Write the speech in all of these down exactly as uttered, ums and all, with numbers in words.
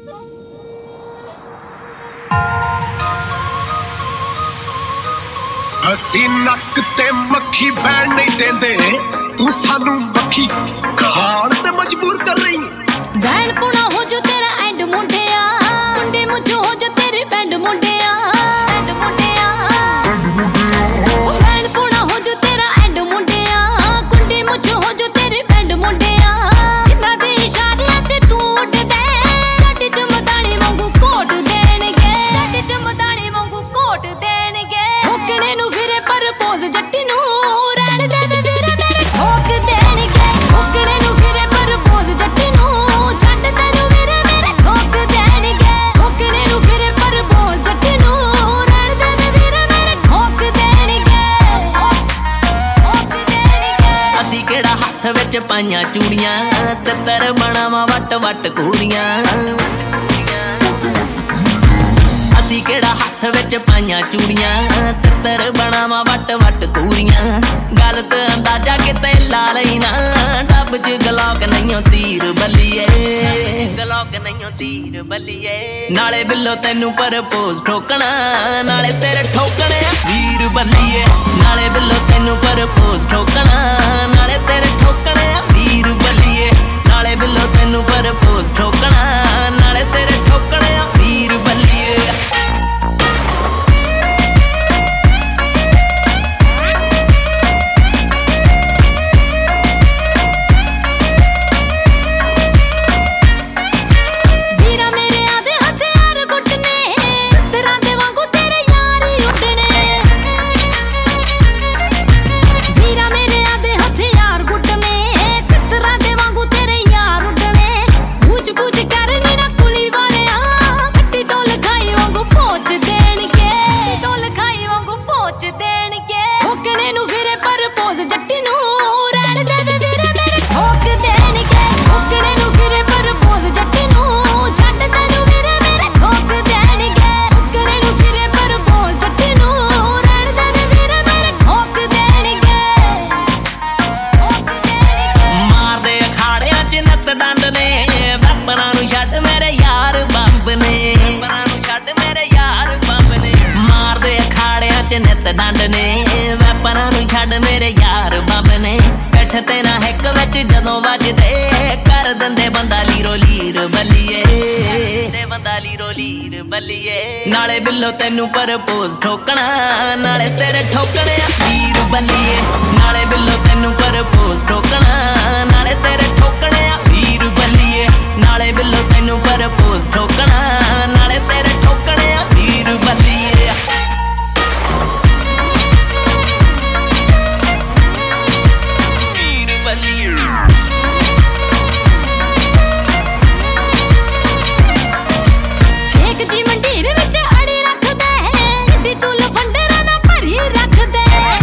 ਅਸੀਂ ਨੱਕ ਤੇ ਮੱਖੀ ਬੈਣ ਨਹੀਂ ਦਿੰਦੇ, ਤੂੰ ਸਾਨੂੰ ਮੱਖੀ ਖਾਣ ਤੇ ਮਜਬੂਰ ਕਰ ਰਹੀ ਬੈਣ ਪੁਣਾ ਹੋ ਜੋ ਤੇਰਾ ਐਂਡ ਮੁੰਡਿਆ, ਕੁੰਡੇ ਮੁੱਝੋ ਹੋ ਜੋ ਤੇਰੀ ਪੈਂਡ ਮੁੰਡਿਆ, ਐਂਡ ਮੁੰਡਿਆ ਐਂਡ ਮੁੰਡਿਆ ਬੈਣ ਪੁਣਾ ਹੋ ਜੋ ਤੇਰਾ ਐਂਡ ਮੁੰਡਿਆ, ਕੁੰਡੇ ਮੁੱਝੋ ਹੋ ਜੋ ਤੇਰੀ ਪੈਂਡ ਮੁੰਡਿਆ, ਜਿੰਨਾ ਦੇ ਇਸ਼ਾਰਿਆਂ ਤੇ ਤੂੰ ਉੱਡਦੇ, ਜੱਟ ਚਮਦਾਣੀ ਵਾਂਗੂ ਕੋਟ ਦੇਣਗੇ, ਜੱਟ ਚਮਦਾਣੀ ਵਾਂਗੂ ਕੋਟ ਦੇਣਗੇ, ਠੋਕਣੇ ਨੂੰ ਫਿਰੇ ਪਰ ਪੋਜ਼ ਜੱਟੀ ਨੂੰ ਰਹਿਣ ਦੇ ਦੇ ਵੀਰੇ ਮੇਰੇ ਠੋਕ ਦੇਣਗੇ, ਠੋਕਣੇ ਨੂੰ ਫਿਰੇ ਪਰ ਪੋਜ਼ ਜੱਟੀ ਨੂੰ ਛੱਡ ਤੈਨੂੰ ਵੀਰੇ ਮੇਰੇ ਠੋਕ ਦੇਣਗੇ, ਠੋਕਣੇ ਨੂੰ ਫਿਰੇ ਪਰ ਪੋਜ਼ ਜੱਟੀ ਨੂੰ ਰਹਿਣ ਦੇ ਦੇ ਵੀਰੇ ਮੇਰੇ ਠੋਕ ਦੇਣਗੇ, ਠੋਕ ਦੇਣਗੇ। ਅਸੀਂ ਕਿਹੜਾ ਹੱਥ ਵਿੱਚ ਪਾਈਆਂ ਚੂੜੀਆਂ, ਤਿੱਤਰ ਬਣਾਵਾਂ ਵੱਟ ਵੱਟ ਕੂਰੀਆਂ, ਅਸੀਂ ਕਿਹੜਾ ਹੱਥ ਵਿੱਚ ਪਾਈਆਂ ਚੂੜੀਆਂ, ਤਿੱਤਰ ਬਣਾਵਾਂ ਵੱਟ ਵੱਟ ਕੂਰੀਆਂ, ਗਲਤ ਅੰਦਾਜ਼ਾ ਕਿਤੇ ਲਾ ਲਈ ਨਾ, ਡੱਬ ਚ ਗਲੋਕ ਨਹੀਂਓ ਤੀਰ ਬੱਲੀਏ, ਗਲੋਕ ਨਹੀਂਓ ਤੀਰ ਬੱਲੀਏ, ਨਾਲੇ ਬਿੱਲੋ ਤੈਨੂੰ ਪਰਪੋਜ਼ ਠੋਕਣਾ, ਨਾਲੇ ਤੇਰੇ ਠੋਕਣੇ ਆ ਵੀਰ ਬੱਲੀਏ, ਨਾਲੇ ਬਿੱਲੋ ਤੈਨੂੰ ਪਰਪੋਜ਼ ਠੋਕਣਾ, ਨਾਲੇ ਤੇਰੇ ਠੋਕਣੇ ਆ ਵੀਰ ਬੱਲੀਏ, ਨਾਲੇ ਬਿੱਲੋ ਤੈਨੂੰ ਪਰਪੋਜ਼ ਠੋਕਣਾ, ਨਾਲੇ ਤੇਰੇ ਠੋਕਣੇ ਆ ਵੀਰ ਬੱਲੀਏ। ਠੋਕਣੇ ਨੂੰ ਫਿਰੇ ਪਰ ਪੋਜ਼ ਜੱਟੀ ਨੂੰ ਰਹਿਣ ਦੇ ਦੇ ਵੀਰੇ ਮੇਰੇ ਠੋਕ ਦੇਣਗੇ, ਠੋਕਣੇ ਨੂੰ ਫਿਰੇ ਪਰ ਪੋਜ਼ ਜੱਟੀ ਨੂੰ ਛੱਡ ਤੈਨੂੰ ਵੀਰੇ ਮੇਰੇ ਠੋਕ ਦੇਣਗੇ, ਠੋਕਣੇ ਨੂੰ ਫਿਰੇ ਪਰ ਪੋਜ਼ ਜੱਟੀ ਨੂੰ ਰਹਿਣ ਦੇ ਦੇ ਵੀਰੇ ਮੇਰੇ ਠੋਕ ਦੇਣਗੇ, ਠੋਕ ਦੇਣਗੇ। ਮਾਰਦੇ ਅਖਾੜਿਆਂ ਚ ਨੱਤ ਡੰਡ ਨੇ, ਵੈਪਰਾਂ ਨੂੰ ਛੱਡ ਮੇਰੇ ਯਾਰ ਬੰਬ ਨੇ, ਵੈਪਰਾਂ ਨੂੰ ਛੱਡ ਮੇਰੇ ਯਾਰ ਬੰਬ ਨੇ, ਮਾਰਦੇ ਅਖਾੜਿਆਂ ਚ ਨੱਤ ਡੰਡ ਨੇ, ਵੈਪਰਾਂ ਨੂੰ ਛੱਡ ਮੇਰੇ ਯਾਰ ਬੰਬ ਨੇ, ਪਿੱਠ ਤੇ ਨਾ ਹਿੱਕ ਵਿੱਚ ਜਦੋਂ ਵੱਜਦੇ, ਕਰ ਦਿੰਦੇ ਬੰਦਾ ਲੀਰੋ ਲੀਰ ਬੱਲੀਏ, ਤੇ ਬੰਦਾ ਲੀਰੋ ਲੀਰ ਬੱਲੀਏ, ਨਾਲੇ ਬਿੱਲੋ ਤੈਨੂੰ ਪਰਪੋਜ਼ ਠੋਕਣਾ, ਨਾਲੇ ਤੇਰੇ ਠੋਕਣੇ ਆ ਵੀਰ ਬੱਲੀਏ, ਨਾਲੇ ਬਿੱਲੋ ਤੈਨੂੰ ਪਰਪੋਜ਼ ਠੋਕਣਾ, ਨਾਲੇ ਤੇਰੇ ਠੋਕਣੇ ਆ ਵੀਰ ਬੱਲੀਏ, ਨਾਲੇ ਬਿੱਲੋ ਤੈਨੂੰ ਪਰਪੋਜ਼ ਠੋਕਣਾ, ਨਾਲੇ ਤੇਰੇ ਠੋਕਣੇ ਆ ਵੀਰ ਬੱਲੀਏ। ਫੇਕ ਜੀ ਮੰਡੀਰ ਵਿੱਚ ਅੜੀ ਰੱਖਦੇ, ਗੱਡੀ ਤੂੰ ਲਫੰਡਰਾਂ ਨਾਲ ਭਰੀ ਰੱਖਦੇ,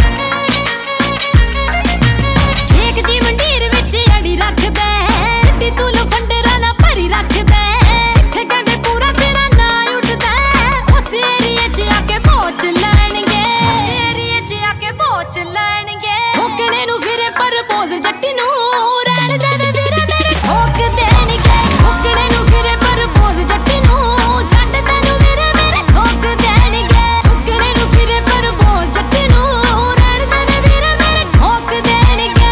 ਫੇਕ ਜੀ ਮੰਡੀਰ ਵਿੱਚ ਅੜੀ ਰੱਖਦੇ, ਗੱਡੀ ਤੂੰ ਲਫੰਡਰਾਂ ਨਾਲ ਭਰੀ ਰੱਖਦੇ, ਜਿੱਥੇ ਕਹਿੰਦੇ ਪੂਰਾ ਤੇਰਾ ਨਾਂ ਉੱਠਦਾ, ਉਸ ਏਰੀਏ 'ਚ ਆ ਕੇ ਪਹੁੰਚ ਲੈਣਗੇ, ਏਰੀਏ 'ਚ ਆ ਕੇ ਪਹੁੰਚ ਲੈਣਗੇ, ਠੋਕਣੇ ਨੂੰ ਫਿਰੇ ਪਰ ਪੋਜ਼ ਜੱਟੀ ਨੂੰ ਰਹਿਣ ਦੇ ਦੇ ਵੀਰੇ ਮੇਰੇ ਠੋਕ ਦੇਣਗੇ, ਠੋਕਣੇ ਨੂੰ ਫਿਰੇ ਪਰ ਪੋਜ਼ ਜੱਟੀ ਨੂੰ ਛੱਡ ਤੈਨੂੰ ਵੀਰੇ ਮੇਰੇ ਠੋਕ ਦੇਣਗੇ, ਠੋਕਣੇ ਨੂੰ ਫਿਰੇ ਪਰ ਪੋਜ਼ ਜੱਟੀ ਨੂੰ ਰਹਿਣ ਦੇ ਦੇ ਵੀਰੇ ਮੇਰੇ ਠੋਕ ਦੇਣਗੇ।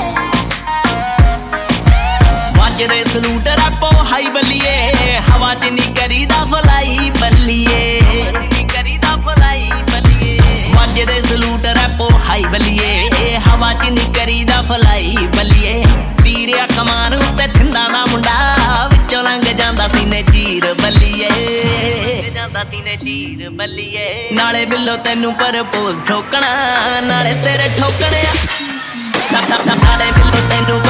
ਵੱਜਦੇ ਸਲੂਟ rappo ਹਾਈ ਬੱਲੀਏ, ਹਵਾ ਚ ਨੀ ਕਰੀਦਾ ਫਲਾਈ ਬੱਲੀਏ, ਕਰੀਦਾ ਫਲਾਈ ਬੱਲੀਏ, ਵੱਜਦੇ ਸਲੂਟ rappo ਹਾਈ ਬੱਲੀਏ, ਹਵਾ ਚ ਨੀ ਕਰੀਦਾ ਫਲਾਈ ਬੱਲੀਏ, ਤੀਰਿਆ ਕਮਾਨ ਉੱਤੇ ਥਿੰਦਾ ਨਾ ਮੁੰਡਾ, ਵਿੱਚੋਂ ਲੰਘ ਜਾਂਦਾ ਸੀਨੇ ਚੀਰ ਬੱਲੀਏ, ਜਾਂਦਾ ਸੀਨੇ ਚੀਰ ਬੱਲੀਏ, ਨਾਲੇ ਬਿੱਲੋ ਤੈਨੂੰ ਪਰਪੋਜ਼ ਠੋਕਣਾ, ਨਾਲੇ ਤੇਰੇ ਠੋਕਣੇ ਆ, ਨਾਲੇ ਬਿੱਲੋ ਤੈਨੂੰ